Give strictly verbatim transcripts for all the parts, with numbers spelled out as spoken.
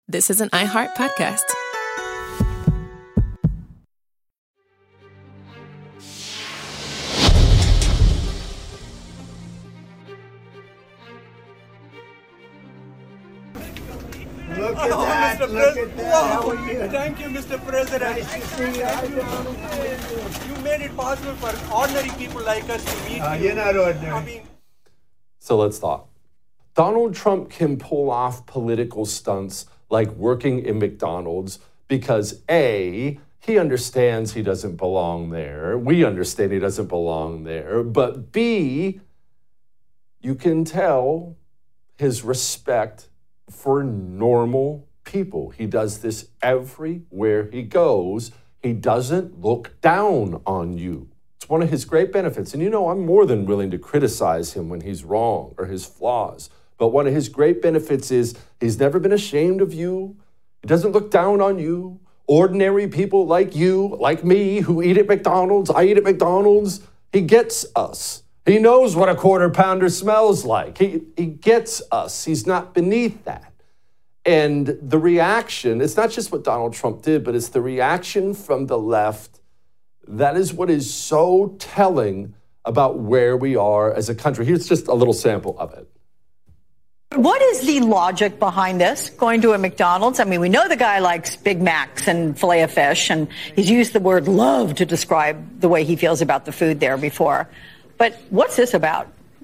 This is an iHeart podcast. Look at oh, that, Mister look Pres- at that. Wow. How are you? Thank you, Mister President. Nice to see you. How you doing? You made it possible for ordinary people like us to meet Uh, you. you're not ordinary. I mean, So let's talk. Donald Trump can pull off political stunts like working in McDonald's because A, he understands he doesn't belong there. We understand he doesn't belong there. But B, you can tell his respect for normal people. He does this everywhere he goes. He doesn't look down on you. It's one of his great benefits. And you know, I'm more than willing to criticize him when he's wrong or his flaws. But one of his great benefits is he's never been ashamed of you. He doesn't look down on you. Ordinary people like you, like me, who eat at McDonald's, I eat at McDonald's, he gets us. He knows what a quarter pounder smells like. He, he gets us. He's not beneath that. And the reaction, it's not just what Donald Trump did, but it's the reaction from the left. That is what is so telling about where we are as a country. Here's just a little sample of it. What is the logic behind this, going to a McDonald's? I mean, we know the guy likes Big Macs and filet of fish, and he's used the word love to describe the way he feels about the food there before. But what's this about?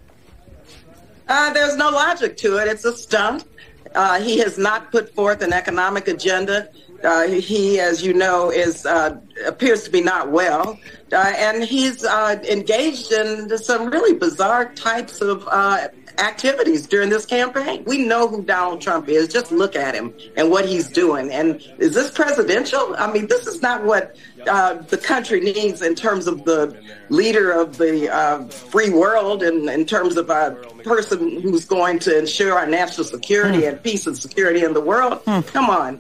Uh, there's no logic to it. It's a stunt. Uh, he has not put forth an economic agenda. Uh, he, as you know, is uh, appears to be not well. Uh, and he's uh, engaged in some really bizarre types of uh, activities during this campaign. We know who Donald Trump is. Just look at him and what he's doing. And is this presidential? I mean, this is not what uh, the country needs in terms of the leader of the uh, free world and in terms of a person who's going to ensure our national security mm. and peace and security in the world. Mm. Come on.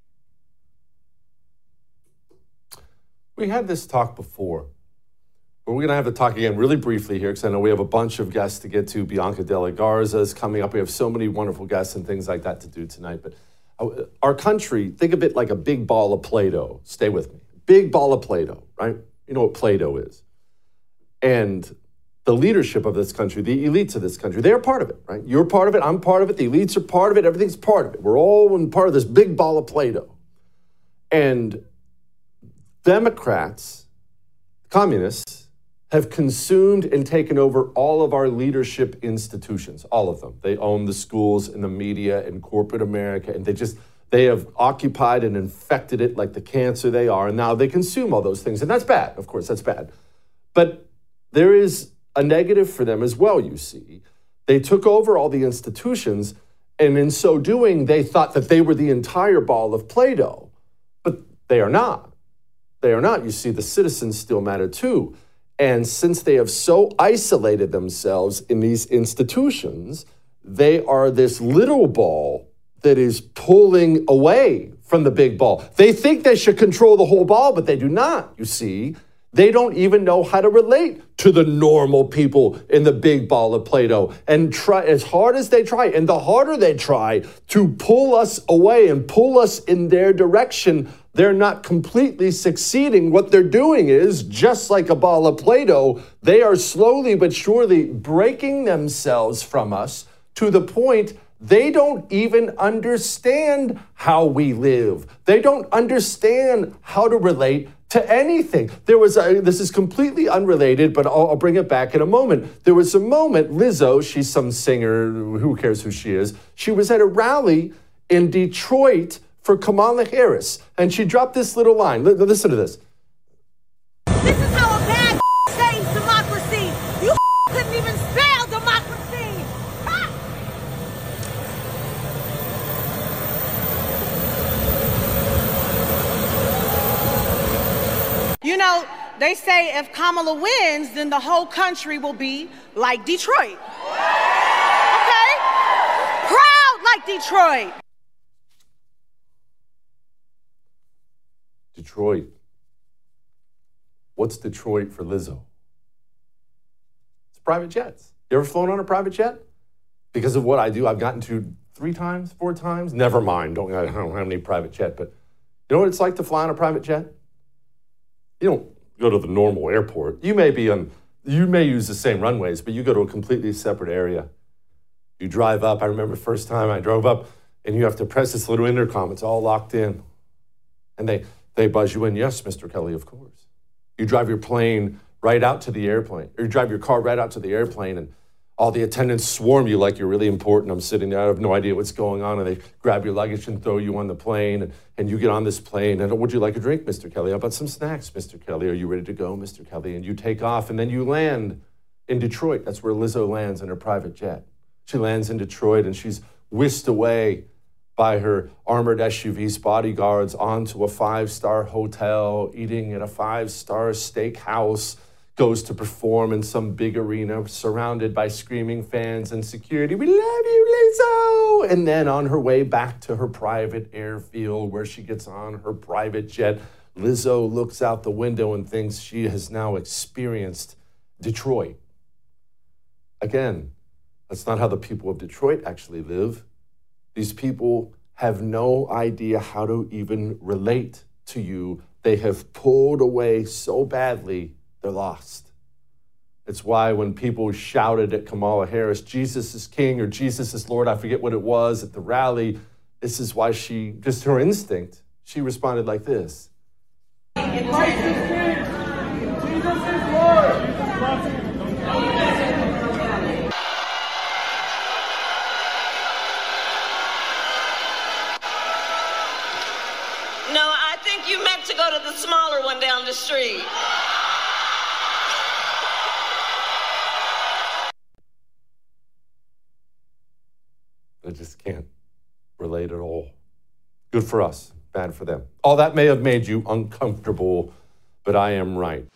We had this talk before. But we're going to have to talk again really briefly here because I know we have a bunch of guests to get to. Bianca Della Garza is coming up. We have so many wonderful guests and things like that to do tonight. But our country, think of it like a big ball of Play-Doh. Stay with me. Big ball of Play-Doh, right? You know what Play-Doh is. And the leadership of this country, the elites of this country, they're part of it, right? You're part of it. I'm part of it. The elites are part of it. Everything's part of it. We're all in part of this big ball of Play-Doh. And Democrats, communists, have consumed and taken over all of our leadership institutions, all of them. They own the schools and the media and corporate America, and they just, they have occupied and infected it like the cancer they are, and now they consume all those things, and that's bad, of course, that's bad. But there is a negative for them as well, you see. They took over all the institutions, and in so doing, they thought that they were the entire ball of Play-Doh, but they are not. They are not. You see, the citizens still matter too. And since they have so isolated themselves in these institutions, they are this little ball that is pulling away from the big ball. They think they should control the whole ball, but they do not, you see. They don't even know how to relate to the normal people in the big ball of Play-Doh. And try as hard as they try, and the harder they try to pull us away and pull us in their direction, they're not completely succeeding. What they're doing is, just like a ball of Play-Doh, they are slowly but surely breaking themselves from us to the point they don't even understand how we live. They don't understand how to relate to anything. There was a, this is completely unrelated, but I'll, I'll bring it back in a moment. There was a moment, Lizzo, she's some singer, who cares who she is, she was at a rally in Detroit for Kamala Harris, and she dropped this little line. L- listen to this. This is how a bad saves democracy. You couldn't even spell democracy. Ha! You know, they say if Kamala wins, then the whole country will be like Detroit. Okay? Proud like Detroit. Detroit. What's Detroit for Lizzo? It's private jets. You ever flown on a private jet? Because of what I do, I've gotten to three times, four times? Never mind. Don't, I don't have any private jet. But you know what it's like to fly on a private jet? You don't go to the normal airport. You may be on, you may use the same runways, but you go to a completely separate area. You drive up. I remember the first time I drove up, and you have to press this little intercom. It's all locked in. And they, they buzz you in. Yes, Mister Kelly, of course. You drive your plane right out to the airplane, or you drive your car right out to the airplane, and all the attendants swarm you like you're really important. I'm sitting there, I have no idea what's going on, and they grab your luggage and throw you on the plane, and, and you get on this plane, and would you like a drink, Mister Kelly? How about some snacks, Mister Kelly? Are you ready to go, Mister Kelly? And you take off, and then you land in Detroit. That's where Lizzo lands in her private jet. She lands in Detroit, and she's whisked away by her armored S U V's bodyguards onto a five-star hotel, eating at a five-star steakhouse, goes to perform in some big arena surrounded by screaming fans and security. We love you, Lizzo! And then on her way back to her private airfield where she gets on her private jet, Lizzo looks out the window and thinks she has now experienced Detroit. Again, that's not how the people of Detroit actually live. These people have no idea how to even relate to you. They have pulled away so badly, they're lost. It's why when people shouted at Kamala Harris, Jesus is King or Jesus is Lord, I forget what it was at the rally, this is why she, just her instinct, she responded like this. Christ is King. Jesus is Lord. No, I think you meant to go to the smaller one down the street. I just can't relate at all. Good for us, bad for them. All that may have made you uncomfortable, but I am right.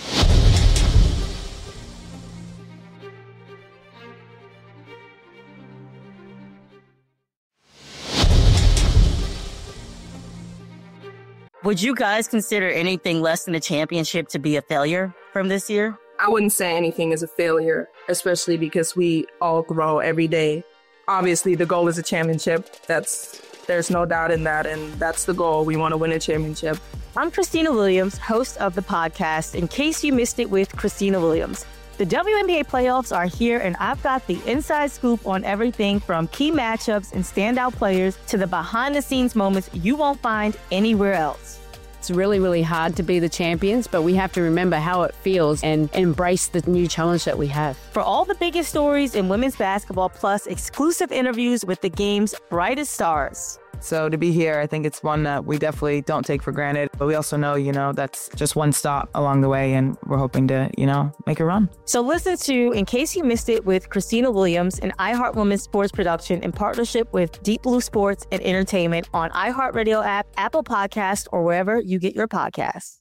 Would you guys consider anything less than a championship to be a failure from this year? I wouldn't say anything is a failure, especially because we all grow every day. Obviously, the goal is a championship. That's there's no doubt in that, and that's the goal. We want to win a championship. I'm Christina Williams, host of the podcast, In Case You Missed It with Christina Williams. The W N B A playoffs are here, and I've got the inside scoop on everything from key matchups and standout players to the behind-the-scenes moments you won't find anywhere else. It's really, really hard to be the champions, but we have to remember how it feels and embrace the new challenge that we have. For all the biggest stories in women's basketball, plus exclusive interviews with the game's brightest stars. So to be here, I think it's one that we definitely don't take for granted. But we also know, you know, that's just one stop along the way, and we're hoping to, you know, make a run. So listen to In Case You Missed It with Christina Williams, an iHeart Women's sports production in partnership with Deep Blue Sports and Entertainment on iHeartRadio app, Apple Podcasts, or wherever you get your podcasts.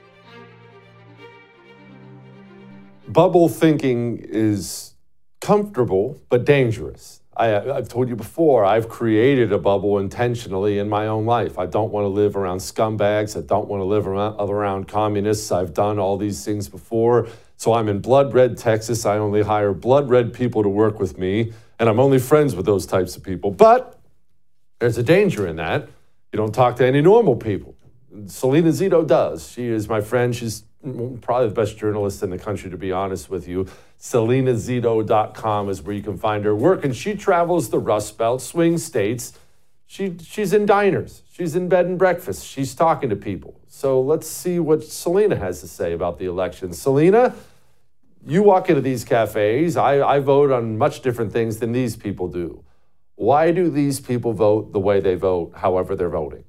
Bubble thinking is comfortable but dangerous. I, I've told you before, I've created a bubble intentionally in my own life. I don't want to live around scumbags. I don't want to live around, around communists. I've done all these things before. So I'm in blood red Texas. I only hire blood red people to work with me, and I'm only friends with those types of people. But there's a danger in that. You don't talk to any normal people. Selena Zito does. She is my friend. She's probably the best journalist in the country, to be honest with you. Selena Zito dot com is where you can find her work, and she travels the Rust Belt, swing states. She, she's in diners. She's in bed and breakfast. She's talking to people. So let's see what Selena has to say about the election. Selena, you walk into these cafes. I, I vote on much different things than these people do. Why do these people vote the way they vote, however they're voting?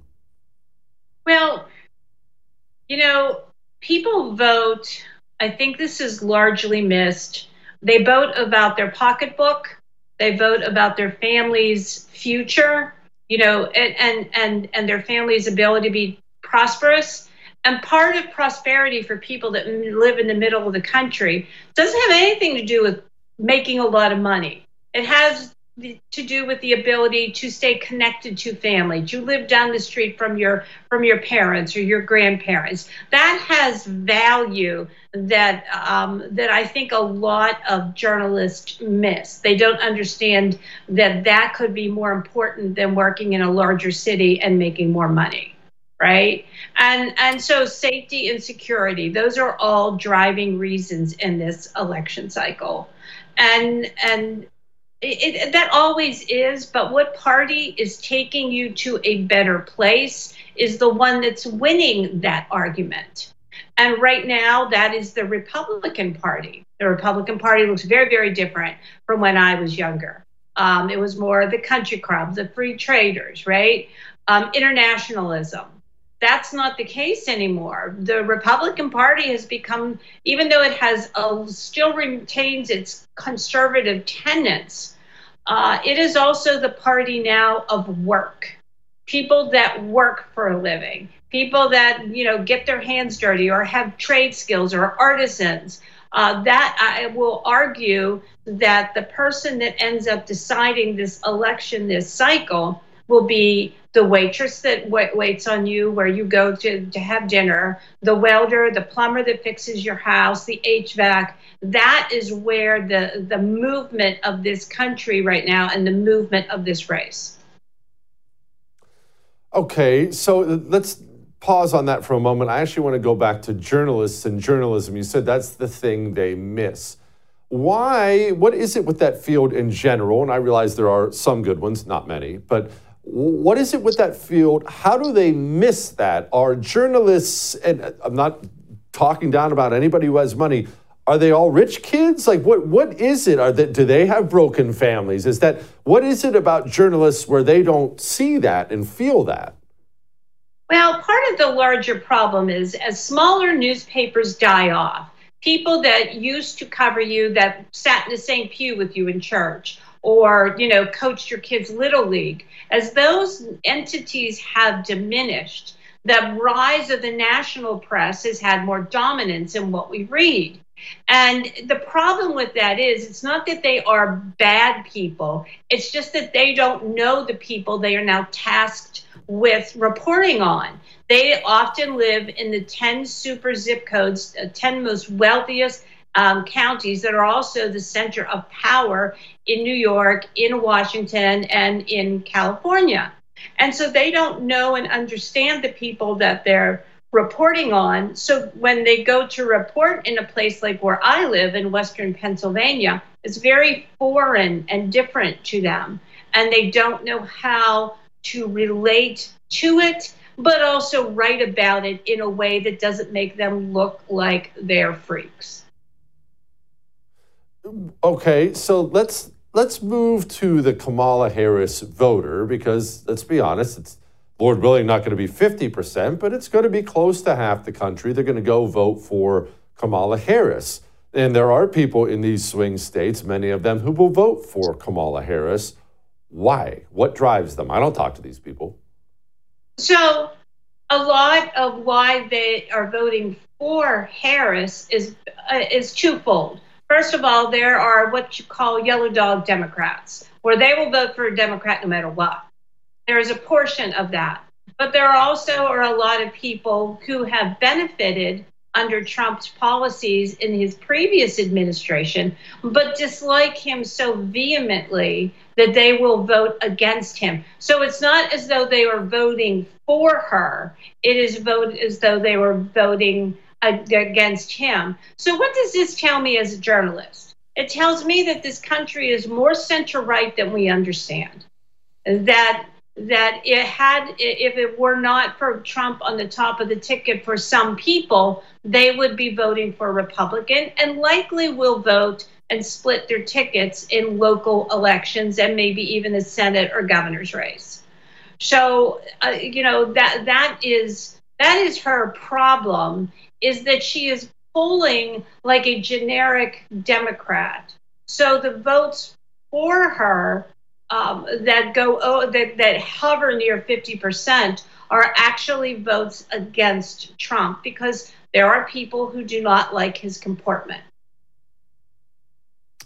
Well, you know, people vote, I think this is largely missed. They vote about their pocketbook. They vote about their family's future, you know, and, and, and, and their family's ability to be prosperous. And part of prosperity for people that live in the middle of the country doesn't have anything to do with making a lot of money. It has to do with the ability to stay connected to family, to live down the street from your from your parents or your grandparents. That has value that um, that I think a lot of journalists miss. They don't understand that that could be more important than working in a larger city and making more money, right? And and so safety and security, those are all driving reasons in this election cycle. And and It, it, that always is, but what party is taking you to a better place is the one that's winning that argument. And right now, that is the Republican Party. The Republican Party looks very, very different from when I was younger. Um, it was more the country club, the free traders, right? Um, internationalism. That's not the case anymore. The Republican Party has become, even though it has a, still retains its conservative tenets, uh, it is also the party now of work. People that work for a living, people that, you know, get their hands dirty or have trade skills or artisans. Uh, that I will argue that the person that ends up deciding this election, this cycle, will be the waitress that w- waits on you where you go to, to have dinner, the welder, the plumber that fixes your house, the H V A C. That is where the, the movement of this country right now and the movement of this race. Okay, so let's pause on that for a moment. I actually want to go back to journalists and journalism. You said that's the thing they miss. Why, what is it with that field in general? And I realize there are some good ones, not many, but what is it with that field? How do they miss that? Are journalists, and I'm not talking down about anybody who has money, are they all rich kids? Like, what? what is it? Are they, do they have broken families? Is that, what is it about journalists where they don't see that and feel that? Well, part of the larger problem is as smaller newspapers die off, people that used to cover you, that sat in the same pew with you in church, or, you know, coached your kids' little league, as those entities have diminished, the rise of the national press has had more dominance in what we read. And the problem with that is it's not that they are bad people. It's just that they don't know the people they are now tasked with reporting on. They often live in the ten super zip codes, uh, ten most wealthiest um, counties that are also the center of power in New York, in Washington, and in California. And so they don't know and understand the people that they're reporting on. So when they go to report in a place like where I live in Western Pennsylvania, it's very foreign and different to them. And they don't know how to relate to it, but also write about it in a way that doesn't make them look like they're freaks. Okay, so let's let's move to the Kamala Harris voter, because let's be honest, it's Lord willing not going to be fifty percent, but it's going to be close to half the country. They're going to go vote for Kamala Harris. And there are people in these swing states, many of them, who will vote for Kamala Harris. Why? What drives them? I don't talk to these people. So a lot of why they are voting for Harris is uh, is twofold. First of all, there are what you call yellow dog Democrats, where they will vote for a Democrat no matter what. There is a portion of that. But there also are a lot of people who have benefited under Trump's policies in his previous administration, but dislike him so vehemently that they will vote against him. So it's not as though they are voting for her. It is vote as though they were voting against him. So what does this tell me as a journalist? It tells me that this country is more center-right than we understand. That that it had, if it were not for Trump on the top of the ticket for some people, they would be voting for Republican and likely will vote and split their tickets in local elections and maybe even the Senate or governor's race. So, uh, you know, that that is that is her problem, is that she is polling like a generic Democrat. So the votes for her Um, that go oh, that that hover near fifty percent are actually votes against Trump, because there are people who do not like his comportment.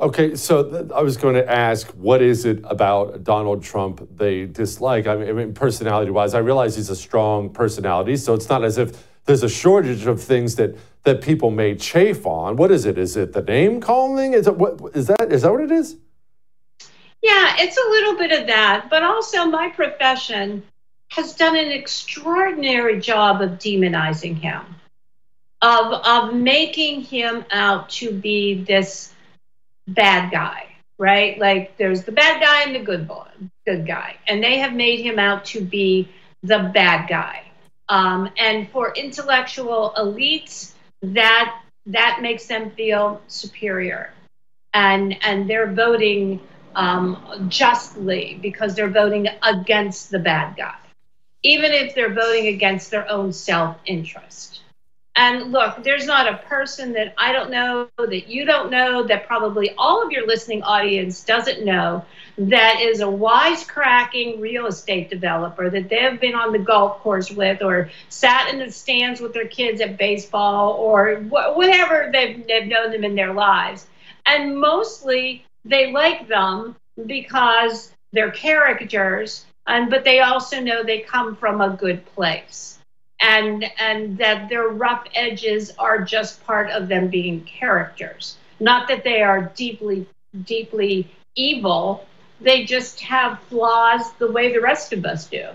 Okay, so th- I was going to ask, what is it about Donald Trump they dislike? I mean, I mean personality-wise, I realize he's a strong personality, so it's not as if there's a shortage of things that, that people may chafe on. What is it? Is it the name calling? Is it what is that? Is that what it is? Yeah, it's a little bit of that, but also my profession has done an extraordinary job of demonizing him, of of making him out to be this bad guy, right? Like there's the bad guy and the good boy, good guy, and they have made him out to be the bad guy. Um, and for intellectual elites, that that makes them feel superior, and and they're voting um, justly because they're voting against the bad guy, even if they're voting against their own self-interest. And look, there's not a person that I don't know, that you don't know, that probably all of your listening audience doesn't know, that is a wisecracking real estate developer that they've been on the golf course with, or sat in the stands with their kids at baseball, or wh- whatever they've, they've known them in their lives. And mostly they like them because they're characters, and but they also know they come from a good place. And and that their rough edges are just part of them being characters. Not that they are deeply, deeply evil. They just have flaws the way the rest of us do.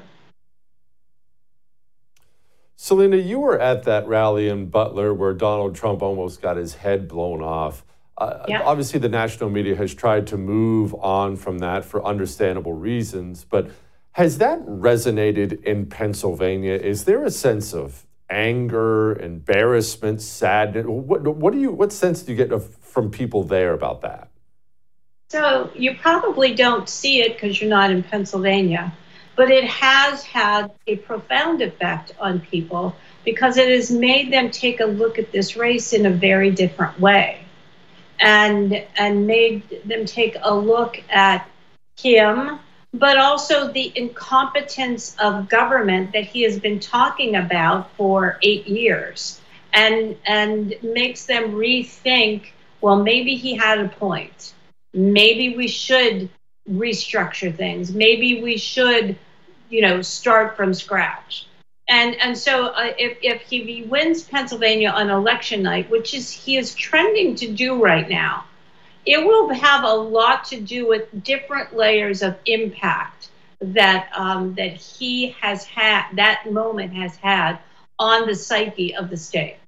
Selena, you were at that rally in Butler where Donald Trump almost got his head blown off. Uh, yeah. Obviously, the national media has tried to move on from that for understandable reasons, but has that resonated in Pennsylvania? Is there a sense of anger, embarrassment, sadness? What, what do you? What sense do you get of, from people there about that? So you probably don't see it because you're not in Pennsylvania, but it has had a profound effect on people because it has made them take a look at this race in a very different way, and and made them take a look at him, but also the incompetence of government that he has been talking about for eight years, and and makes them rethink, well, maybe he had a point. Maybe we should restructure things. Maybe we should, you know, start from scratch. And and so uh, if, if he wins Pennsylvania on election night, which is he is trending to do right now, it will have a lot to do with different layers of impact that um, that he has had, that moment has had on the psyche of the state.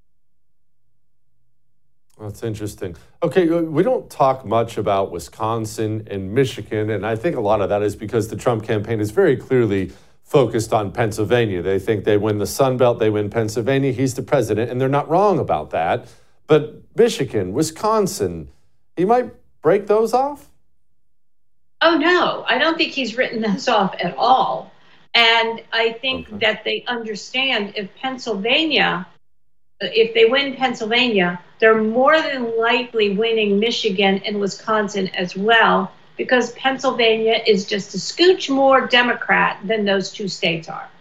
That's interesting. Okay, we don't talk much about Wisconsin and Michigan, and I think a lot of that is because the Trump campaign is very clearly focused on Pennsylvania. They think they win the Sun Belt, they win Pennsylvania, he's the president, and they're not wrong about that. But Michigan, Wisconsin, he might break those off? Oh, no, I don't think he's written those off at all. And I think okay. that they understand if Pennsylvania, if they win Pennsylvania, they're more than likely winning Michigan and Wisconsin as well, because Pennsylvania is just a scooch more Democrat than those two states are.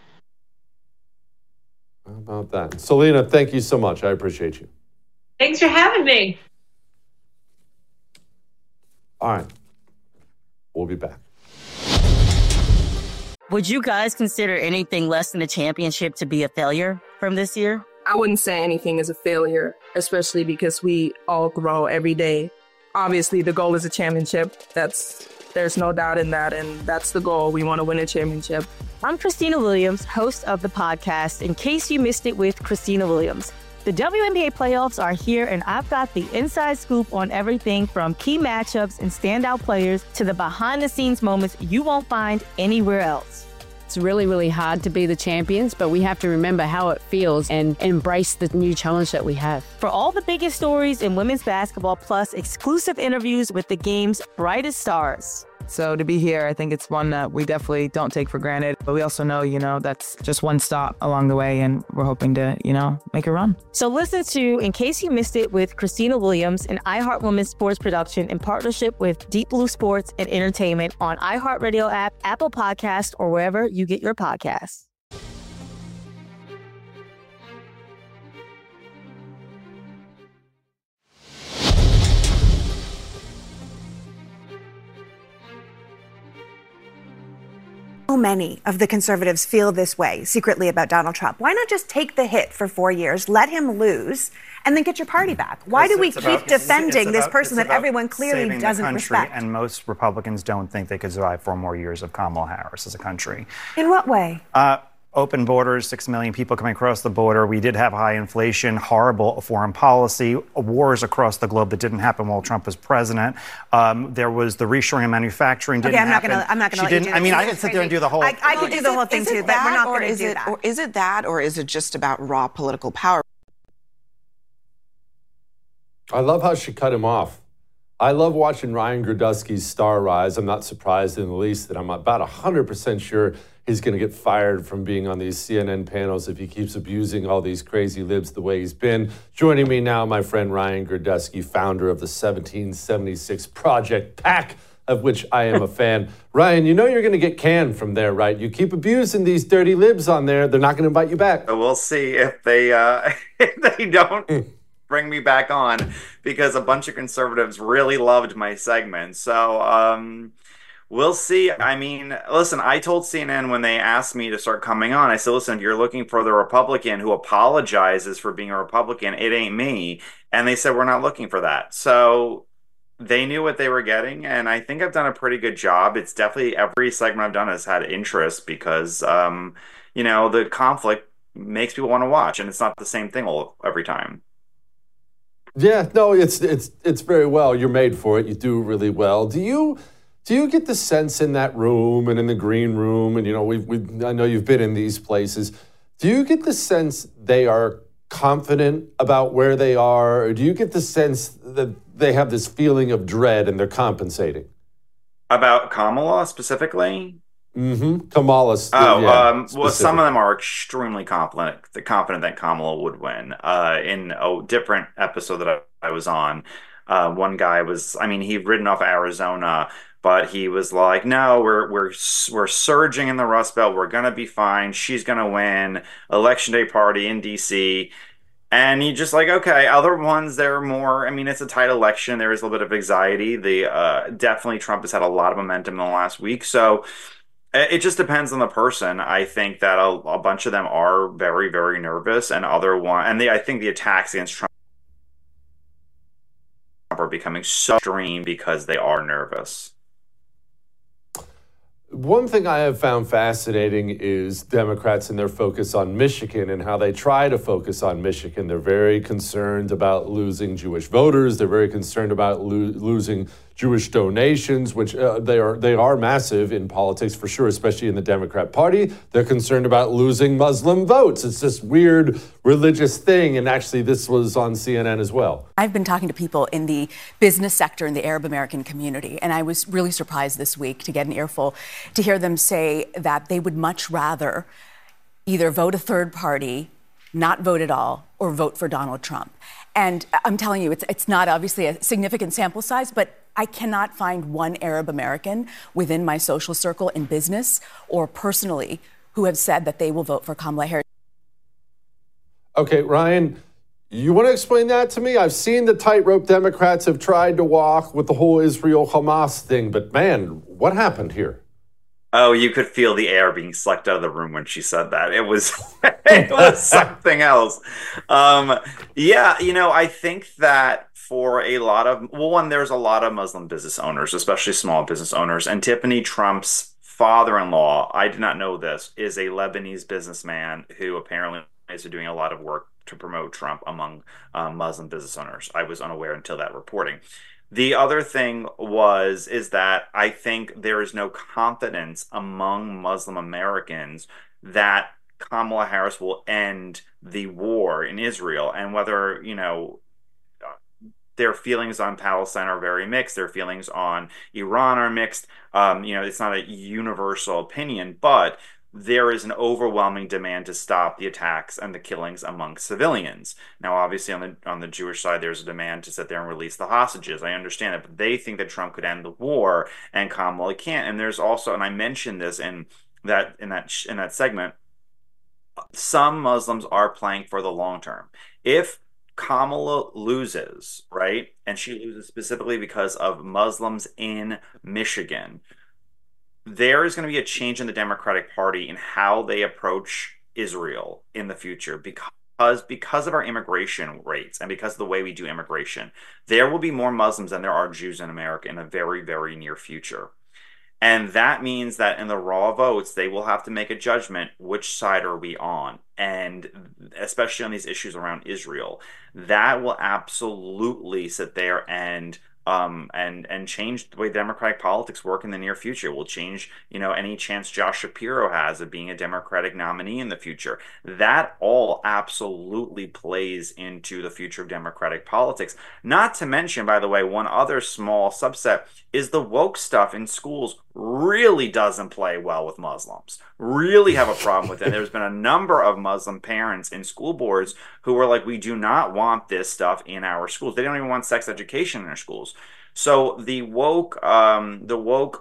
How about that? Selena, thank you so much. I appreciate you. Thanks for having me. All right. We'll be back. Would you guys consider anything less than a championship to be a failure from this year? I wouldn't say anything is a failure, especially because we all grow every day. Obviously, the goal is a championship. That's there's no doubt in that, and that's the goal. We want to win a championship. I'm Christina Williams, host of the podcast In Case You Missed It with Christina Williams. The W N B A playoffs are here, and I've got the inside scoop on everything from key matchups and standout players to the behind-the-scenes moments you won't find anywhere else. It's really, really hard to be the champions, but we have to remember how it feels and embrace the new challenge that we have. For all the biggest stories in women's basketball, plus exclusive interviews with the game's brightest stars. So to be here, I think it's one that we definitely don't take for granted. But we also know, you know, that's just one stop along the way, and we're hoping to, you know, make a run. So listen to In Case You Missed It with Christina Williams, an iHeart Women's sports production in partnership with Deep Blue Sports and Entertainment on iHeartRadio app, Apple Podcasts, or wherever you get your podcasts. many of the conservatives feel this way secretly about Donald Trump. Why not just take the hit for four years, let him lose, and then get your party back? Why do we keep about, defending it's this about, person that everyone clearly saving doesn't the country, respect? And most Republicans don't think they could survive four more years of Kamala Harris as a country. In what way? Uh, Open borders, six million people coming across the border. We did have high inflation, horrible foreign policy, wars across the globe that didn't happen while Trump was president. Um, there was the reshoring of manufacturing didn't okay, I'm happen. not gonna, I'm not going to let didn't, you do I mean, this. I could sit there and do the whole. I, I could do the it, whole thing too, but we're not going to do it, that. Or is it that, or is it just about raw political power? I love how she cut him off. I love watching Ryan Gerdusky's star rise. I'm not surprised in the least that I'm about one hundred percent sure he's going to get fired from being on these C N N panels if he keeps abusing all these crazy libs the way he's been. Joining me now, my friend Ryan Gerdusky, founder of the seventeen seventy-six Project PAC, of which I am a fan. Ryan, you know you're going to get canned from there, right? You keep abusing these dirty libs on there, they're not going to invite you back. We'll see if they uh, if they don't bring me back on, because a bunch of conservatives really loved my segment. So um, we'll see. I mean, listen, I told C N N when they asked me to start coming on, I said, listen, if you're looking for the Republican who apologizes for being a Republican, it ain't me. And they said, we're not looking for that. So they knew what they were getting, and I think I've done a pretty good job. It's definitely, every segment I've done has had interest because, um, you know, the conflict makes people want to watch, and it's not the same thing all, every time. Yeah, no, it's it's it's very well. You're made for it. You do really well. Do you do you get the sense in that room and in the green room, and you know, we've we I know you've been in these places. Do you get the sense they are confident about where they are, or do you get the sense that they have this feeling of dread and they're compensating? About Kamala specifically? Mm-hmm. Kamala's. Oh, yeah, um, well, some of them are extremely confident, confident that Kamala would win. Uh, in a different episode that I, I was on, uh, one guy was, I mean, he'd ridden off Arizona, but he was like, "No, we're we're we're surging in the Rust Belt. We're gonna be fine. She's gonna win. Election Day party in D C" And you just like, okay. Other ones, they're more, I mean, it's a tight election. There is a little bit of anxiety. The uh, definitely Trump has had a lot of momentum in the last week, so. It just depends on the person. I think that a, a bunch of them are very, very nervous, and other one, and they, I think the attacks against Trump are becoming so extreme because they are nervous. One thing I have found fascinating is Democrats and their focus on Michigan and how they try to focus on Michigan. They're very concerned about losing Jewish voters. They're very concerned about lo- losing Jewish donations, which uh, they are they are massive in politics for sure, especially in the Democrat Party. They're concerned about losing Muslim votes. It's this weird religious thing, and actually this was on C N N as well. I've been talking to people in the business sector in the Arab American community, and I was really surprised this week to get an earful to hear them say that they would much rather either vote a third party, not vote at all, or vote for Donald Trump. And I'm telling you, it's it's not obviously a significant sample size, but I cannot find one Arab American within my social circle in business or personally who have said that they will vote for Kamala Harris. Okay, Ryan, you want to explain that to me? I've seen the tightrope Democrats have tried to walk with the whole Israel-Hamas thing, but man, what happened here? Oh, you could feel the air being sucked out of the room when she said that. It was it was something else. Um, yeah, you know, I think that for a lot of, well, one, there's a lot of Muslim business owners, especially small business owners, and Tiffany Trump's father-in-law, I did not know this, is a Lebanese businessman who apparently is doing a lot of work to promote Trump among um, Muslim business owners. I was unaware until that reporting. The other thing was, is that I think there is no confidence among Muslim Americans that Kamala Harris will end the war in Israel. And whether, you know, their feelings on Palestine are very mixed. Their feelings on Iran are mixed. Um, you know, it's not a universal opinion, but there is an overwhelming demand to stop the attacks and the killings among civilians. Now, obviously, on the on the Jewish side, there's a demand to sit there and release the hostages. I understand it, but they think that Trump could end the war, and Kamala can't. And there's also, and I mentioned this in that in that in that segment, some Muslims are playing for the long term. If Kamala loses, right, and she loses specifically because of Muslims in Michigan, there is going to be a change in the Democratic Party in how they approach Israel in the future because because of our immigration rates and because of the way we do immigration. There will be more Muslims than there are Jews in America in the very, very near future. And that means that in the raw votes, they will have to make a judgment, which side are we on? And especially on these issues around Israel, that will absolutely sit there and Um, and and change the way Democratic politics work in the near future. Will change, you know, any chance Josh Shapiro has of being a Democratic nominee in the future. That all absolutely plays into the future of Democratic politics. Not to mention, by the way, one other small subset is the woke stuff in schools really doesn't play well with Muslims. Really have a problem with it. There's been a number of Muslim parents in school boards who are like, we do not want this stuff in our schools. They don't even want sex education in their schools. So the woke, um, the woke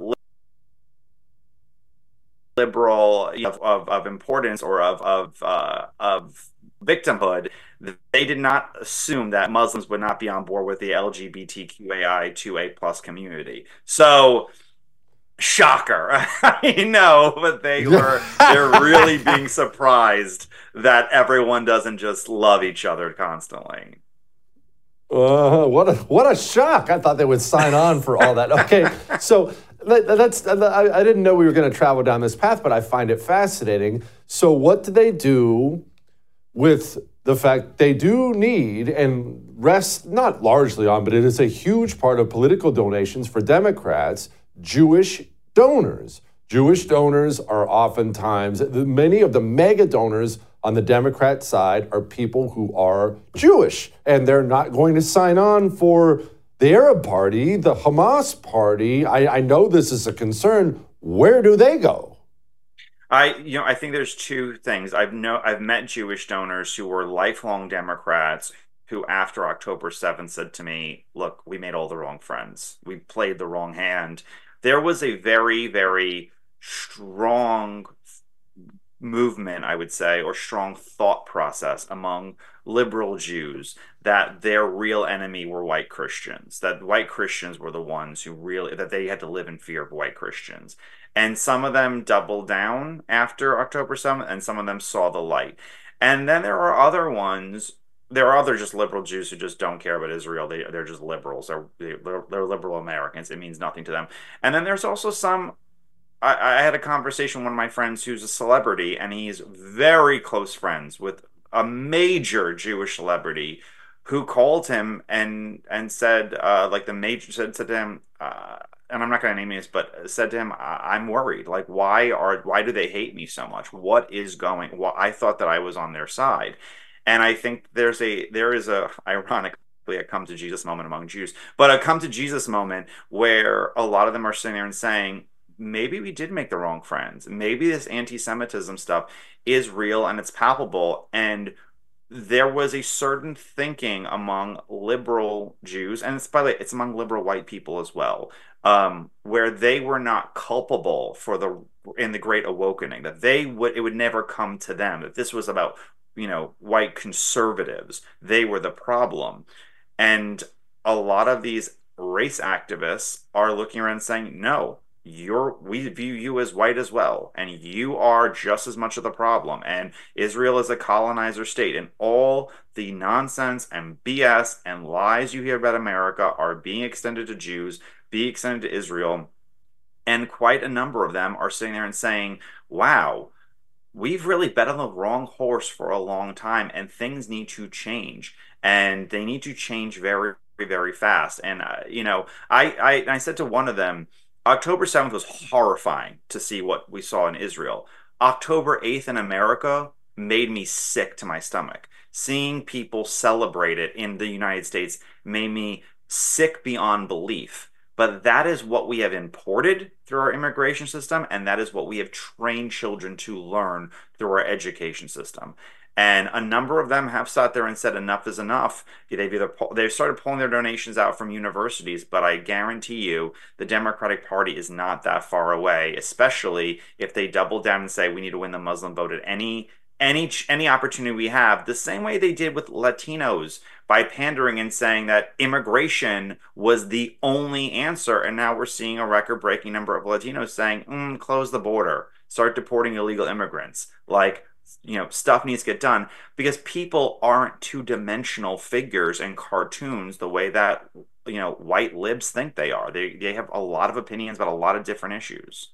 liberal of, of, of importance or of of uh, of victimhood, they did not assume that Muslims would not be on board with the L G B T Q A I two A plus community. So, shocker. I know, but they were they're really being surprised that everyone doesn't just love each other constantly. Uh, what a what a shock! I thought they would sign on for all that. Okay, so that, that's I, I didn't know we were going to travel down this path, but I find it fascinating. So what do they do with the fact they do need and rest not largely on, but it is a huge part of political donations for Democrats, Jewish donors. Jewish donors are oftentimes, many of the mega donors on the Democrat side are people who are Jewish, and they're not going to sign on for the Arab Party, the Hamas Party. I, I know this is a concern. Where do they go? I, you know, I think there's two things. I've know I've met Jewish donors who were lifelong Democrats who, after October seventh, said to me, "Look, we made all the wrong friends. We played the wrong hand." There was a very, very strong movement, I would say, or strong thought process among liberal Jews that their real enemy were white Christians, that white Christians were the ones who really, that they had to live in fear of white Christians. And some of them doubled down after October seventh, and some of them saw the light. And then there are other ones, there are other just liberal Jews who just don't care about Israel. They, they're just liberals. They're, they're liberal Americans. It means nothing to them. And then there's also some, I, I had a conversation with one of my friends who's a celebrity, and he's very close friends with a major Jewish celebrity who called him and and said, uh, like the major said, said to him, uh, and I'm not going to name this, but said to him, I'm worried. Like, why are why do they hate me so much? What is going? Well, I thought that I was on their side, and I think there's a there is a ironically a come to Jesus moment among Jews, but a come to Jesus moment where a lot of them are sitting there and saying, maybe we did make the wrong friends. Maybe this anti-Semitism stuff is real and it's palpable. And there was a certain thinking among liberal Jews, and it's, by the way, it's among liberal white people as well, um, where they were not culpable for the in the Great Awakening, that they would it would never come to them, that this was about, you know, white conservatives. They were the problem. And a lot of these race activists are looking around saying, no, You're, we view you as white as well, and you are just as much of the problem. And Israel is a colonizer state, and all the nonsense and B S and lies you hear about America are being extended to Jews, being extended to Israel. And quite a number of them are sitting there and saying, wow, we've really bet on the wrong horse for a long time, and things need to change. And they need to change very, very fast. And, uh, you know, I, I, I said to one of them, October seventh was horrifying to see what we saw in Israel. October eighth in America made me sick to my stomach. Seeing people celebrate it in the United States made me sick beyond belief. But that is what we have imported through our immigration system, and that is what we have trained children to learn through our education system. And a number of them have sat there and said enough is enough. They've either they've started pulling their donations out from universities, but I guarantee you the Democratic Party is not that far away, especially if they double down and say we need to win the Muslim vote at any any any opportunity we have, the same way they did with Latinos by pandering and saying that immigration was the only answer. And now we're seeing a record-breaking number of Latinos saying, mm, close the border, start deporting illegal immigrants. Like, you know, stuff needs to get done because people aren't two-dimensional figures in cartoons the way that, you know, white libs think they are. They, they have a lot of opinions about a lot of different issues.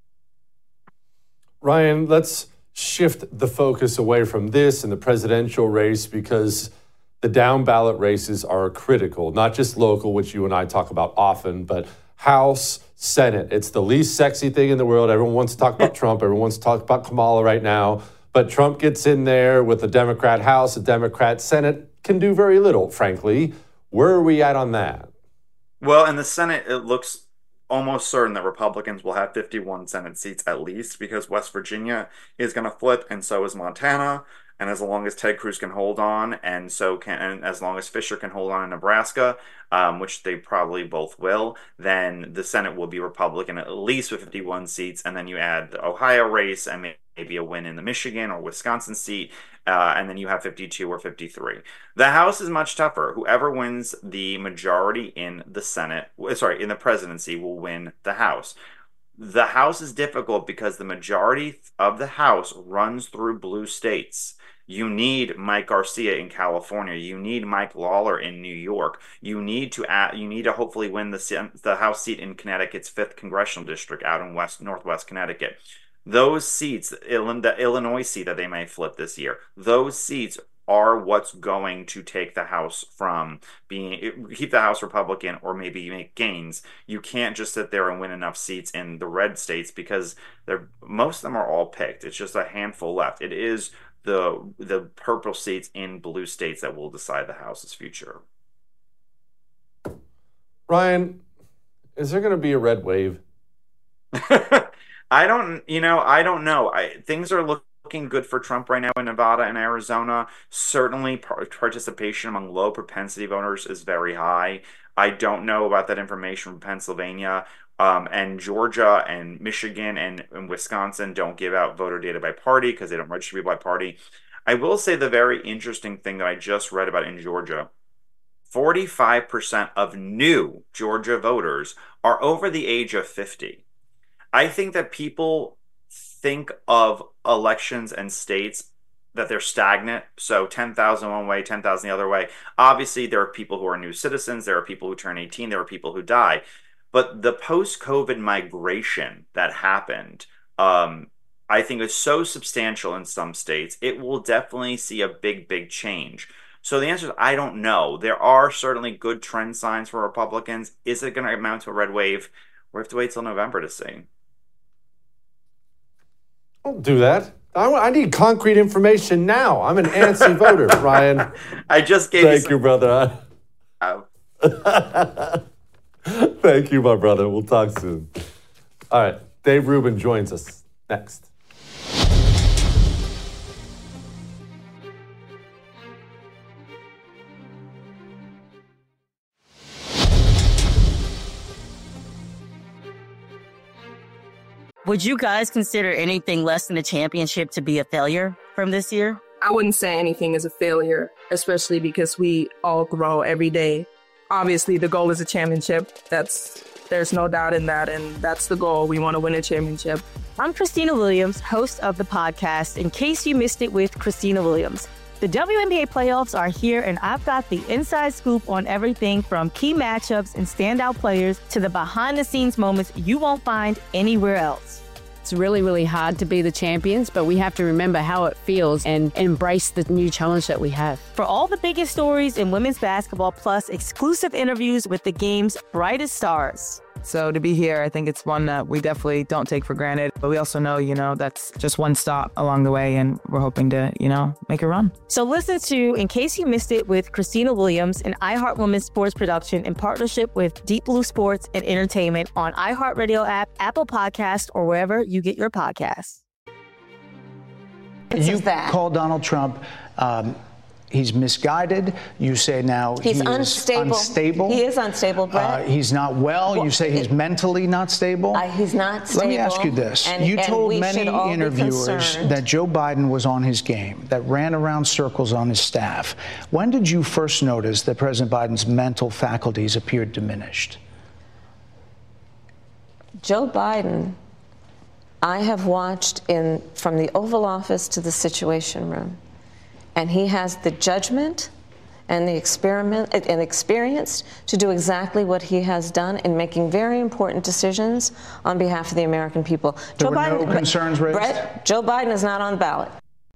Ryan, let's shift the focus away from this and the presidential race because the down ballot races are critical, not just local, which you and I talk about often, but House, Senate. It's the least sexy thing in the world. Everyone wants to talk about Trump. Everyone wants to talk about Kamala right now. But Trump gets in there with a Democrat House, a Democrat Senate, can do very little, frankly. Where are we at on that? Well, in the Senate, it looks almost certain that Republicans will have fifty-one Senate seats at least because West Virginia is going to flip, and so is Montana. And as long as Ted Cruz can hold on, and so can, and as long as Fisher can hold on in Nebraska, um, which they probably both will, then the Senate will be Republican at least with fifty-one seats. And then you add the Ohio race and maybe a win in the Michigan or Wisconsin seat, uh, and then you have fifty-two or fifty-three. The House is much tougher. Whoever wins the majority in the Senate, sorry, in the presidency will win the House. The House is difficult because the majority of the House runs through blue states. You need Mike Garcia in California. You need Mike Lawler in New York. You need to add, you need to hopefully win the the House seat in Connecticut's fifth congressional district out in West Northwest Connecticut. Those seats, the Illinois seat that they may flip this year, those seats are what's going to take the House from being, keep the House Republican or maybe make gains. You can't just sit there and win enough seats in the red states because they're, most of them are all picked. It's just a handful left. It is the the purple seats in blue states that will decide the House's future. Ryan, is there going to be a red wave? I don't, you know, I don't know. I, things are looking good for Trump right now in Nevada and Arizona. Certainly participation among low propensity voters is very high. I don't know about that information from Pennsylvania. Um, and Georgia and Michigan and, and Wisconsin don't give out voter data by party because they don't register people by party. I will say the very interesting thing that I just read about in Georgia, forty-five percent of new Georgia voters are over the age of fifty. I think that people think of elections and states that they're stagnant. So ten thousand one way, ten thousand the other way. Obviously, there are people who are new citizens. There are people who turn eighteen. There are people who die. But the post-COVID migration that happened, um, I think is so substantial in some states, it will definitely see a big, big change. So the answer is, I don't know. There are certainly good trend signs for Republicans. Is it going to amount to a red wave? We have to wait till November to see. Don't do that. I, I need concrete information now. I'm an antsy voter, Ryan. I just gave Thank you some- you, brother. Oh. Thank you, my brother. We'll talk soon. All right. Dave Rubin joins us next. Would you guys consider anything less than a championship to be a failure from this year? I wouldn't say anything is a failure, especially because we all grow every day. Obviously, the goal is a championship. That's there's no doubt in that, and that's the goal. We want to win a championship. I'm Christina Williams, host of the podcast In Case You Missed It with Christina Williams. The W N B A playoffs are here, and I've got the inside scoop on everything from key matchups and standout players to the behind-the-scenes moments you won't find anywhere else. It's really, really hard to be the champions, but we have to remember how it feels and embrace the new challenge that we have. For all the biggest stories in women's basketball, plus exclusive interviews with the game's brightest stars. So to be here, I think it's one that we definitely don't take for granted. But we also know, you know, that's just one stop along the way, and we're hoping to, you know, make a run. So listen to In Case You Missed It with Christina Williams, an iHeart Women's sports production in partnership with Deep Blue Sports and Entertainment on iHeartRadio app, Apple Podcasts, or wherever you get your podcasts. You called Donald Trump um, he's misguided. You say now he's he unstable. Is unstable. He is unstable, Brett. Uh, he's not well. well you say he's it, mentally not stable. Uh, he's not stable. Let me ask you this. And, you and told we many interviewers that Joe Biden was on his game, that ran around circles on his staff. When did you first notice that President Biden's mental faculties appeared diminished? Joe Biden, I have watched in from the Oval Office to the Situation Room, and he has the judgment and the experiment and experience to do exactly what he has done in making very important decisions on behalf of the American people. There Joe were Biden, no concerns raised? Brett, Joe Biden is not on the ballot.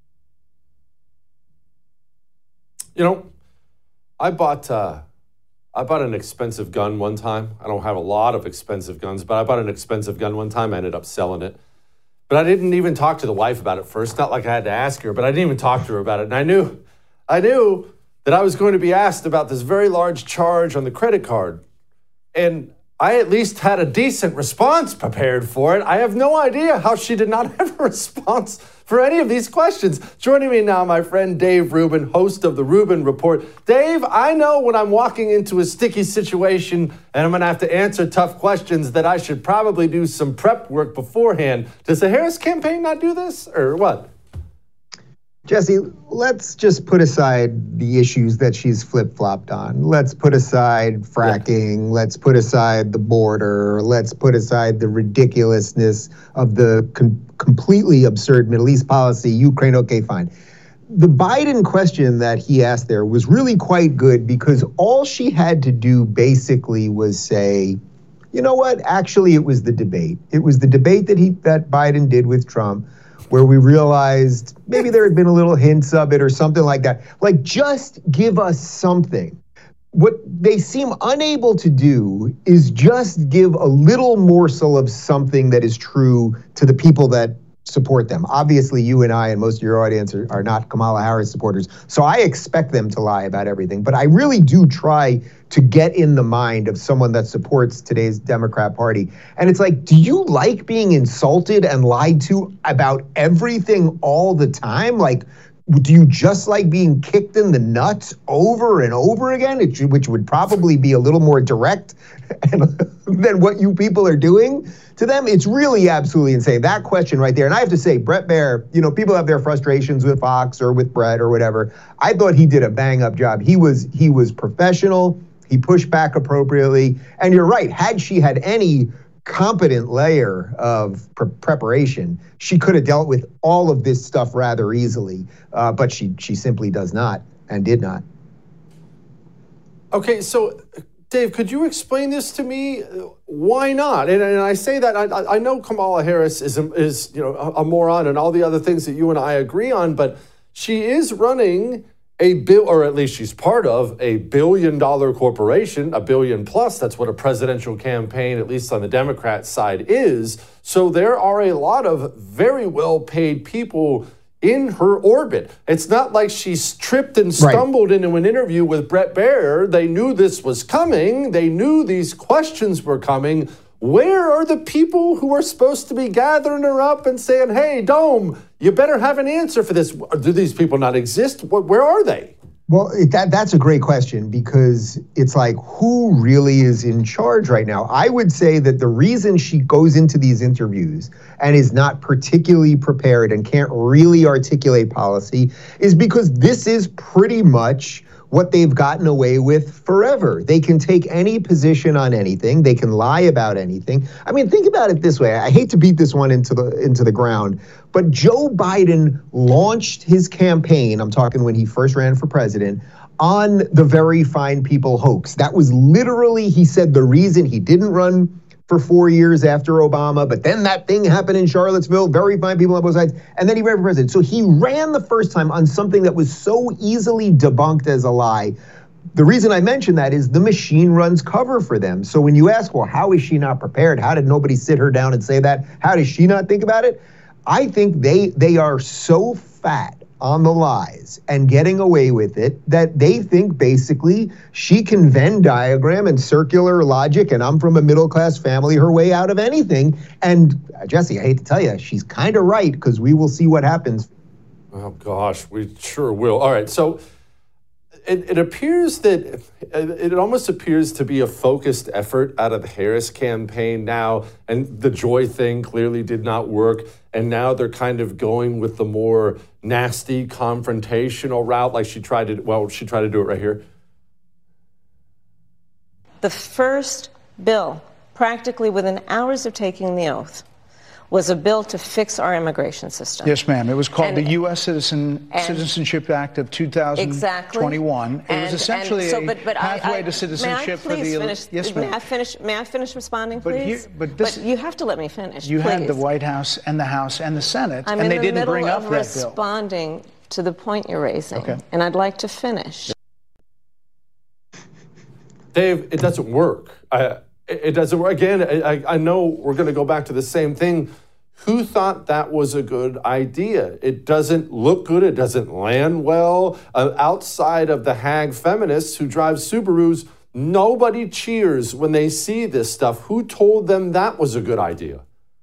You know, I bought uh, I bought an expensive gun one time. I don't have a lot of expensive guns, but I bought an expensive gun one time. I ended up selling it. But I didn't even talk to the wife about it first. Not like I had to ask her, but I didn't even talk to her about it. And I knew, I knew that I was going to be asked about this very large charge on the credit card. And I at least had a decent response prepared for it. I have no idea how she did not have a response for any of these questions. Joining me now, my friend Dave Rubin, host of the Rubin Report. Dave, I know when I'm walking into a sticky situation and I'm going to have to answer tough questions that I should probably do some prep work beforehand. Does the Harris campaign not do this, or what? Jesse, let's just put aside the issues that she's flip-flopped on. Let's put aside fracking. Yeah. Let's put aside the border. Let's put aside the ridiculousness of the com- completely absurd Middle East policy. Ukraine, okay, fine. The Biden question that he asked there was really quite good because all she had to do basically was say, you know what? Actually, it was the debate. It was the debate that he that Biden did with Trump, where we realized maybe there had been a little hints of it or something like that. Like, just give us something. What they seem unable to do is just give a little morsel of something that is true to the people that support them. Obviously, you and I and most of your audience are, are not Kamala Harris supporters, so I expect them to lie about everything. But I really do try to get in the mind of someone that supports today's Democrat Party. And it's like, do you like being insulted and lied to about everything all the time? Like, do you just like being kicked in the nuts over and over again, which would probably be a little more direct than what you people are doing to them? It's really absolutely insane. That question right there. And I have to say, Bret Baier, you know, people have their frustrations with Fox or with Brett or whatever. I thought he did a bang up job. He was he was professional. He pushed back appropriately. And you're right. Had she had any competent layer of pre- preparation, she could have dealt with all of this stuff rather easily. Uh, but she she simply does not and did not. Okay, so Dave, could you explain this to me? Why not? And, and I say that I, I know Kamala Harris is is you know a, a moron and all the other things that you and I agree on, but she is running a bill, or at least she's part of a billion dollar corporation, a billion plus. That's what a presidential campaign, at least on the Democrat side, is. So there are a lot of very well paid people in her orbit. It's not like she's tripped and stumbled right into an interview with Bret Baier. They knew this was coming. They knew these questions were coming. Where are the people who are supposed to be gathering her up and saying, hey, Dome, you better have an answer for this? Do these people not exist? Where are they? Well, that that's a great question, because it's like, who really is in charge right now? I would say that the reason she goes into these interviews and is not particularly prepared and can't really articulate policy is because this is pretty much what they've gotten away with forever. They can take any position on anything. They can lie about anything. I mean, think about it this way. I hate to beat this one into the into the ground, but Joe Biden launched his campaign, I'm talking when he first ran for president, on the Very Fine People hoax. That was literally, he said, the reason he didn't run for four years after Obama, but then that thing happened in Charlottesville, very fine people on both sides, and then he ran for president. So he ran the first time on something that was so easily debunked as a lie. The reason I mention that is the machine runs cover for them. So when you ask, well, how is she not prepared? How did nobody sit her down and say that? How does she not think about it? I think they they are so fat on the lies and getting away with it that they think basically she can Venn diagram and circular logic, and I'm from a middle class family, her way out of anything. And uh, Jesse, I hate to tell you, she's kind of right, because we will see what happens. Oh gosh, we sure will. All right, so it, it appears that it almost appears to be a focused effort out of the Harris campaign now, and the Joy thing clearly did not work, and now they're kind of going with the more nasty confrontational route, like she tried to. Well, she tried to do it right here. The first bill, practically within hours of taking the oath, was a bill to fix our immigration system. Yes, ma'am. It was called and, the U S Citizen and, Citizenship Act of two thousand twenty-one. Exactly. It was and, essentially and so, a but, but pathway I, I, to citizenship for the. Finish, yes, ma'am. May I finish? May I finish responding, but please? Here, but, this, but you have to let me finish. You please. had the White House and the House and the Senate, I'm and they in the didn't bring up of that responding bill. to the point you're raising, okay. and I'd like to finish. Dave, it doesn't work. I, it doesn't work. Again, I, I know we're going to go back to the same thing. Who thought that was a good idea? It doesn't look good. It doesn't land well. Uh, outside of the hag feminists who drive Subarus, nobody cheers when they see this stuff. Who told them that was a good idea?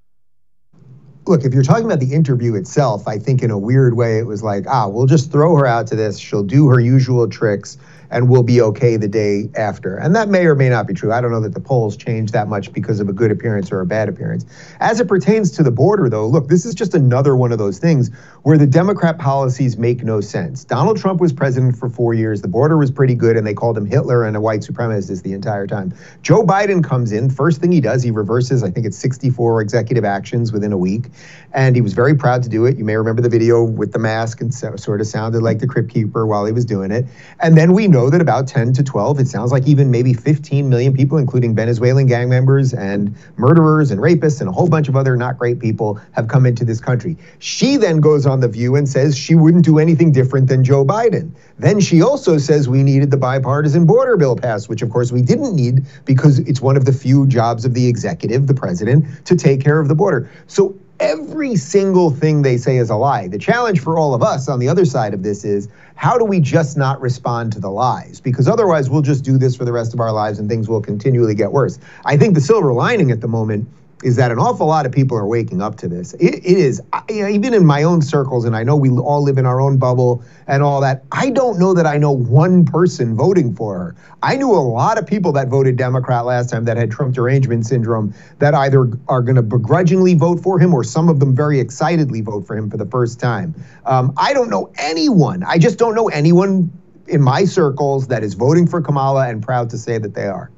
Look, if you're talking about the interview itself, I think in a weird way it was like, ah, we'll just throw her out to this. She'll do her usual tricks and we'll be okay the day after. And that may or may not be true. I don't know that the polls change that much because of a good appearance or a bad appearance. As it pertains to the border, though, look, this is just another one of those things where the Democrat policies make no sense. Donald Trump was president for four years. The border was pretty good, and they called him Hitler and a white supremacist the entire time. Joe Biden comes in. First thing he does, he reverses, I think it's sixty-four executive actions within a week. And he was very proud to do it. You may remember the video with the mask and so, sort of sounded like the Crypt Keeper while he was doing it. And then we know that about ten to twelve, it sounds like even maybe fifteen million people, including Venezuelan gang members and murderers and rapists and a whole bunch of other not great people, have come into this country. She then goes on The View and says she wouldn't do anything different than Joe Biden. Then she also says we needed the bipartisan border bill passed, which of course we didn't need because it's one of the few jobs of the executive, the president, to take care of the border. So every single thing they say is a lie. The challenge for all of us on the other side of this is, how do we just not respond to the lies? Because otherwise we'll just do this for the rest of our lives and things will continually get worse. I think the silver lining at the moment is that an awful lot of people are waking up to this. It, it is, you know, even in my own circles, and I know we all live in our own bubble and all that, I don't know that I know one person voting for her. I knew a lot of people that voted Democrat last time that had Trump derangement syndrome that either are going to begrudgingly vote for him or some of them very excitedly vote for him for the first time. Um, I don't know anyone. I just don't know anyone in my circles that is voting for Kamala and proud to say that they are.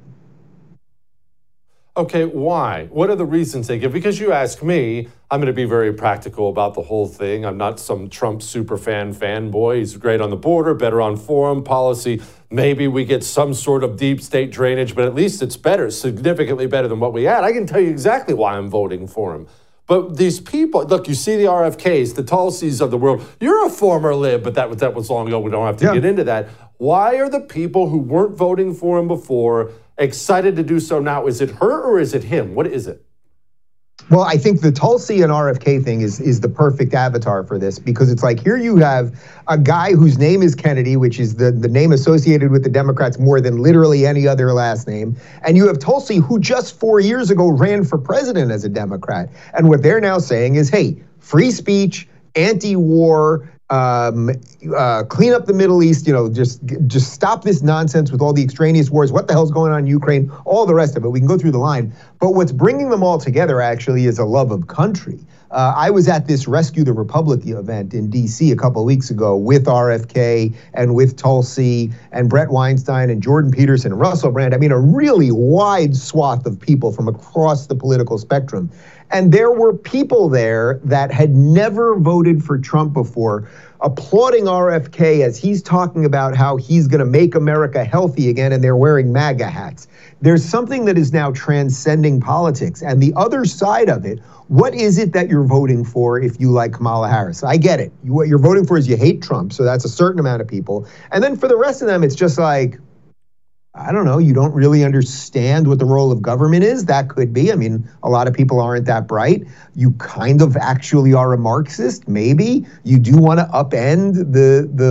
Okay, why? What are the reasons they give? Because you ask me, I'm going to be very practical about the whole thing. I'm not some Trump superfan fanboy. He's great on the border, better on foreign policy. Maybe we get some sort of deep state drainage, but at least it's better, significantly better than what we had. I can tell you exactly why I'm voting for him. But these people, look, you see the R F Ks, the Tulsis of the world. You're a former lib, but that, that was long ago. We don't have to yeah. get into that. Why are the people who weren't voting for him before excited to do so now? Is it her or is it him? What is it? Well, I think the Tulsi and R F K thing is, is the perfect avatar for this, because it's like, here you have a guy whose name is Kennedy, which is the, the name associated with the Democrats more than literally any other last name. And you have Tulsi, who just four years ago ran for president as a Democrat. And what they're now saying is, hey, free speech, anti-war, Um, uh, clean up the Middle East, you know, just just stop this nonsense with all the extraneous wars. What the hell's going on in Ukraine? All the rest of it. We can go through the line. But what's bringing them all together actually is a love of country. Uh, I was at this Rescue the Republic event in D C a couple of weeks ago with R F K and with Tulsi and Brett Weinstein and Jordan Peterson and Russell Brand. I mean, a really wide swath of people from across the political spectrum. And there were people there that had never voted for Trump before, applauding R F K as he's talking about how he's going to make America healthy again, and they're wearing MAGA hats. There's something that is now transcending politics. And the other side of it, what is it that you're voting for if you like Kamala Harris? I get it. You, what you're voting for is you hate Trump, so that's a certain amount of people. And then for the rest of them, it's just like, I don't know, you don't really understand what the role of government is. That could be. I mean, a lot of people aren't that bright. You kind of actually are a Marxist, maybe. You do want to upend the the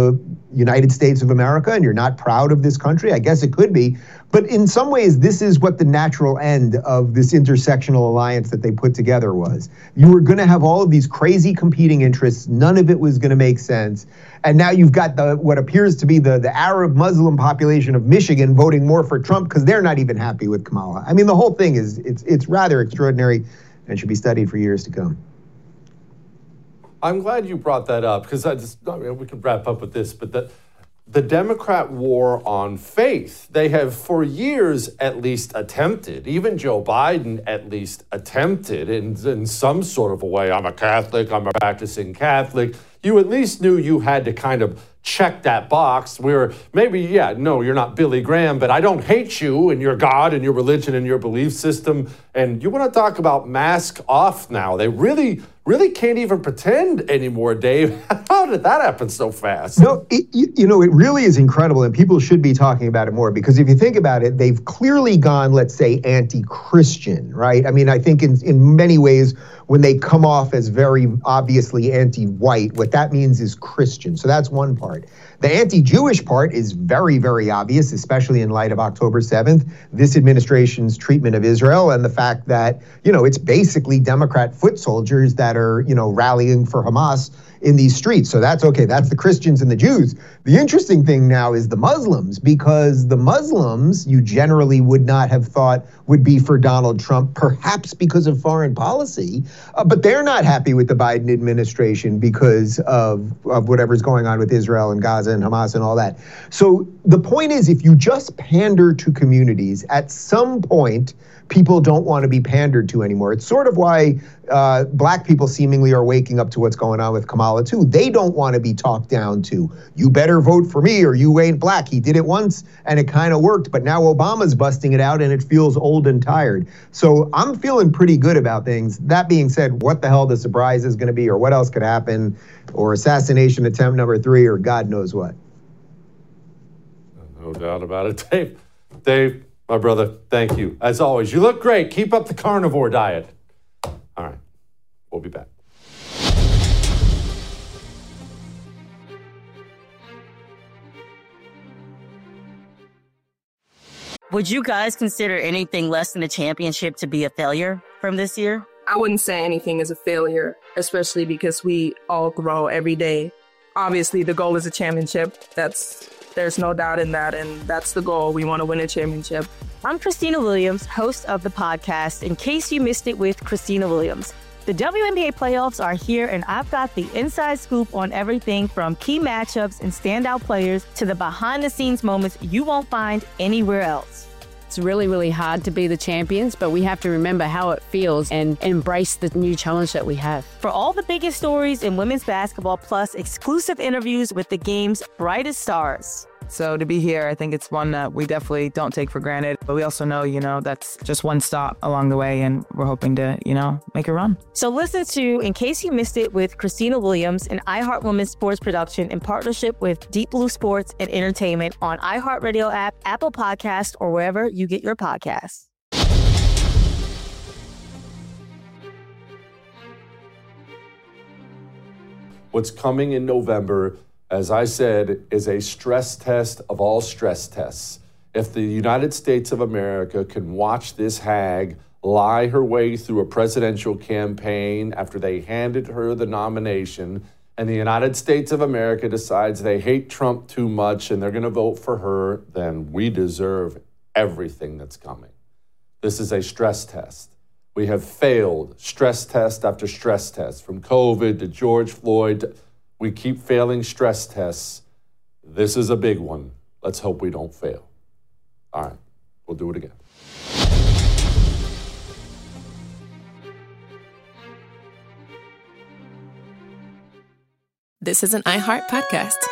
United States of America and you're not proud of this country, I guess it could be. But in some ways, this is what the natural end of this intersectional alliance that they put together was. You were going to have all of these crazy competing interests. None of it was going to make sense. And now you've got the what appears to be the, the Arab Muslim population of Michigan voting more for Trump because they're not even happy with Kamala. I mean, the whole thing is it's it's rather extraordinary and should be studied for years to come. I'm glad you brought that up because I just, I mean, we can wrap up with this, but the, the Democrat war on faith, they have for years at least attempted, even Joe Biden at least attempted in, in some sort of a way, I'm a Catholic, I'm a practicing Catholic. You at least knew you had to kind of check that box where maybe, yeah, no, you're not Billy Graham, but I don't hate you and your God and your religion and your belief system. And you want to talk about mask off now. They really, really can't even pretend anymore, Dave. How did that happen so fast? No, it, you, you know, it really is incredible, and people should be talking about it more because if you think about it, they've clearly gone, let's say, anti-Christian, right? I mean, I think in, in many ways, when they come off as very obviously anti-white, what that means is Christian. So that's one part. The anti-Jewish part is very, very obvious, especially in light of October seventh, this administration's treatment of Israel and the fact that, you know, it's basically Democrat foot soldiers that are, you know, rallying for Hamas in these streets. So that's okay. That's the Christians and the Jews. The interesting thing now is the Muslims, because the Muslims you generally would not have thought would be for Donald Trump, perhaps because of foreign policy, uh, but they're not happy with the Biden administration because of, of whatever's going on with Israel and Gaza and Hamas and all that. So the point is, if you just pander to communities, at some point, people don't want to be pandered to anymore. It's sort of why uh, black people seemingly are waking up to what's going on with Kamala too. They don't want to be talked down to. You better vote for me or you ain't black. He did it once and it kind of worked, but now Obama's busting it out and it feels old and tired. So I'm feeling pretty good about things. That being said, what the hell the surprise is going to be or what else could happen or assassination attempt number three or God knows what. No doubt about it. Dave, Dave, my brother, thank you. As always, you look great. Keep up the carnivore diet. All right, we'll be back. Would you guys consider anything less than a championship to be a failure from this year? I wouldn't say anything is a failure, especially because we all grow every day. Obviously, the goal is a championship. That's There's no doubt in that, and that's the goal. We want to win a championship. I'm Christina Williams, host of the podcast In Case You Missed It with Christina Williams. The W N B A playoffs are here, and I've got the inside scoop on everything from key matchups and standout players to the behind-the-scenes moments you won't find anywhere else. It's really, really hard to be the champions, but we have to remember how it feels and embrace the new challenge that we have. For all the biggest stories in women's basketball, plus exclusive interviews with the game's brightest stars. So to be here, I think it's one that we definitely don't take for granted. But we also know, you know, that's just one stop along the way, and we're hoping to, you know, make a run. So listen to In Case You Missed It with Christina Williams, an iHeart Women's sports production in partnership with Deep Blue Sports and Entertainment on iHeartRadio app, Apple Podcasts, or wherever you get your podcasts. What's coming in November, as I said, is a stress test of all stress tests. If the United States of America can watch this hag lie her way through a presidential campaign after they handed her the nomination, and the United States of America decides they hate Trump too much and they're going to vote for her, then we deserve everything that's coming. This is a stress test. We have failed stress test after stress test, from COVID to George Floyd to we keep failing stress tests. This is a big one. Let's hope we don't fail. All right, we'll do it again. This is an iHeart podcast.